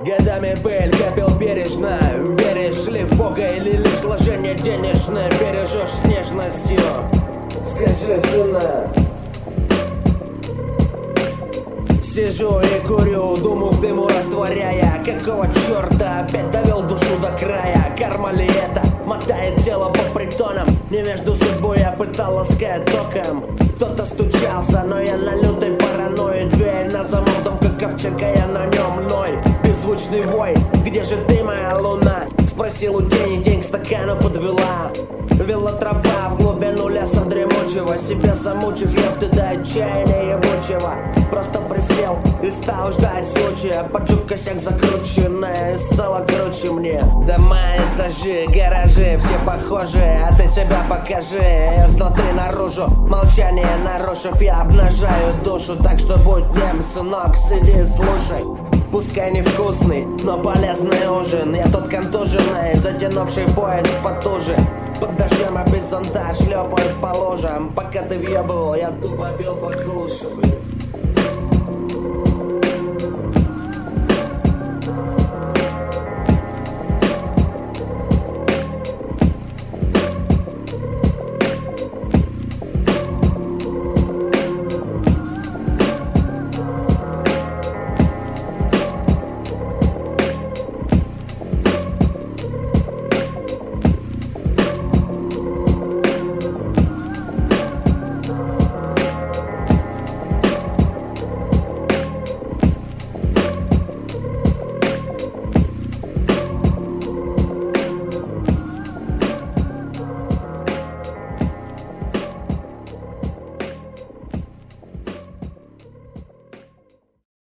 Годами пыль копил бережно. Веришь ли в Бога или лишь вложение денежное бережешь с нежностью? Скажи, сына. Сижу и курю, думу в дыму растворяя. Какого черта опять довел душу до края? Карма ли это? Мотает тело по притонам. Не между судьбой я пытал ласкать током. Кто-то стучался, но я на лютой паранойи. Дверь на замок, дом как ковчег, а я на нем ной. Беззвучный вой, где же ты, моя луна? Спросил у тени, тень к стакану подвела. Вела тропа в глубину леса дремучего. Себя замучив, ёпты до отчаяния ебучего. Просто присел и стал ждать случая. Поджег косяк закрученный, стало круче мне. Дома, этажи, гаражи, все похожие. А ты себя покажи, изнутри наружу. Молчание нарушив, я обнажаю душу. Так что будь нем, сынок, сиди, слушай. Пускай невкусный, но полезный ужин. Я тот контуженный, затянувший пояс потуже. Под дождем, а без зонта шлепаю по лужам. Пока ты въебывал, я тупо бил по клушу.